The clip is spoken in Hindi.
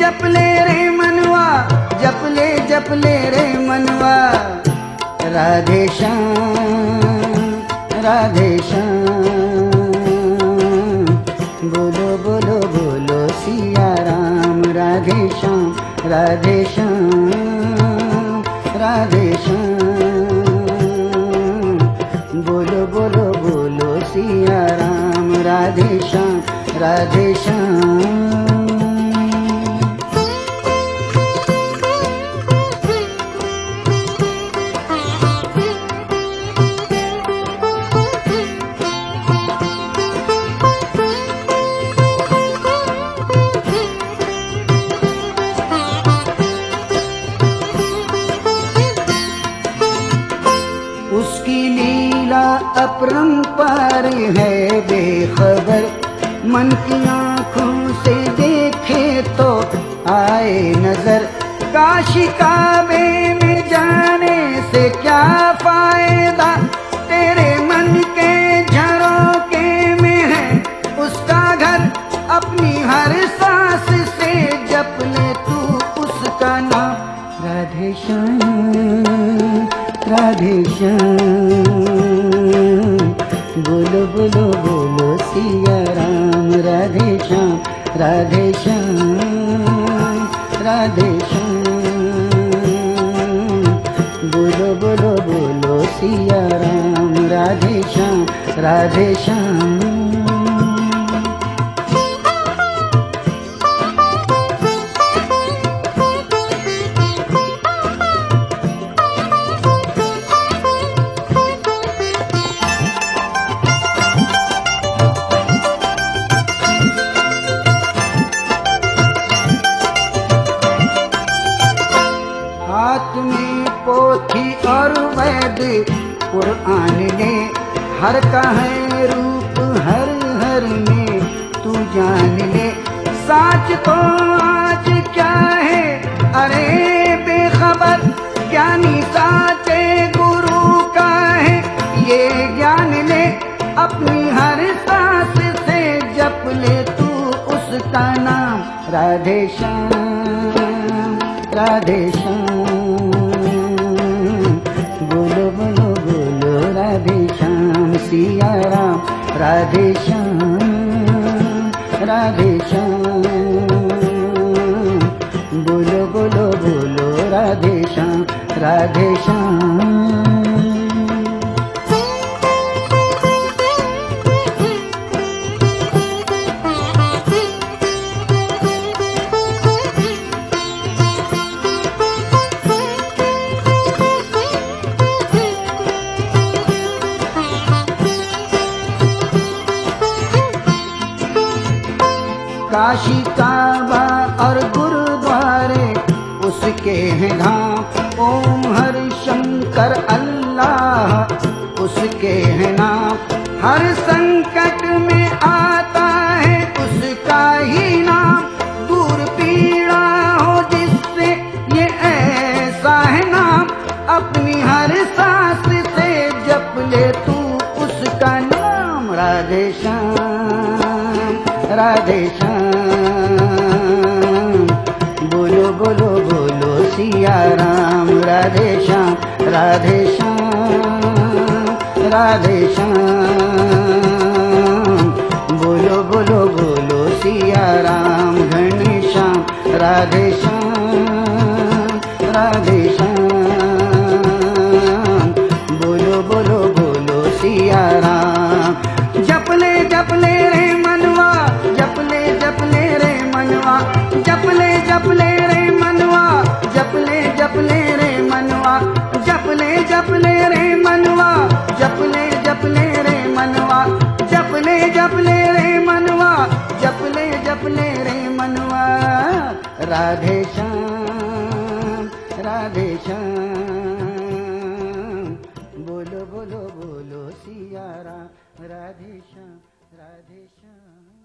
जपले रे मनवा, जपले रे मनवा। राधे श्याम, राधे श्याम, बोलो बोलो बोलो सिया राम। राधे श्याम, राधे श्याम, राधे श्याम, बोलो बोलो बोलो सिया राम। राधे श्याम, राधे श्याम। उसकी लीला अपरंपार है बेखबर, मन की आँखों से देखे तो आए नजर। काशी काबे में जाने से क्या फायदा, तेरे मन के झरोके में है उसका घर। अपनी हर सांस से जप ले तू उसका नाम। राधे श्याम, राधे श्याम, बोलो बोलो बोलो सिया राम। राधे श्याम, राधे श्याम, राधे श्याम, बोलो बोलो बोलो सिया राम। राधे श्याम, राधे श्याम। हाथ में पोथी और वेद कुरान ले, हर का है रूप हर हर में तू जान ले। साच तो आज क्या है अरे बेखबर, ज्ञानी साचे गुरु का है ये ज्ञान ले। अपनी हर सांस से जप ले तू उसका नाम। राधे श्याम, राधे श्याम, बोलो बोलो बोलो राधे श्याम सिया राम। राधे श्याम, राधे श्याम, बोलो बोलो बोलो राधे श्याम। राधे श्याम। काशी काबा और गुरुद्वारे उसके हैं धाम। ओम हर शंकर अल्लाह उसके हैं नाम। हर संकट में आता है उसका ही नाम। दूर पीड़ा हो जिससे ये ऐसा है नाम। अपनी हर सांस से जप ले तू उसका नाम। राधे श्याम, राधे श्याम, बोलो बोलो बोलो सिया राम। राधे श्याम, राधे श्याम, राधे श्याम, बोलो बोलो बोलो सिया राम। घनश्याम, राधे श्याम, राधे श्याम, बोलो बोलो बोलो सिया राम। जपले जपले रे मनवा, जपले जपले रे मनवा। जपले जपले रे मनवा, जपले जपले रे मनवा। जपले जपले रे मनवा, जपले जपले रे मनवा। जपले जपले रे मनवा, जपले जपले रे मनवा। राधे श्याम, राधे श्याम, बोलो बोलो बोलो सिया राम। राधे श्याम, राधे श्याम।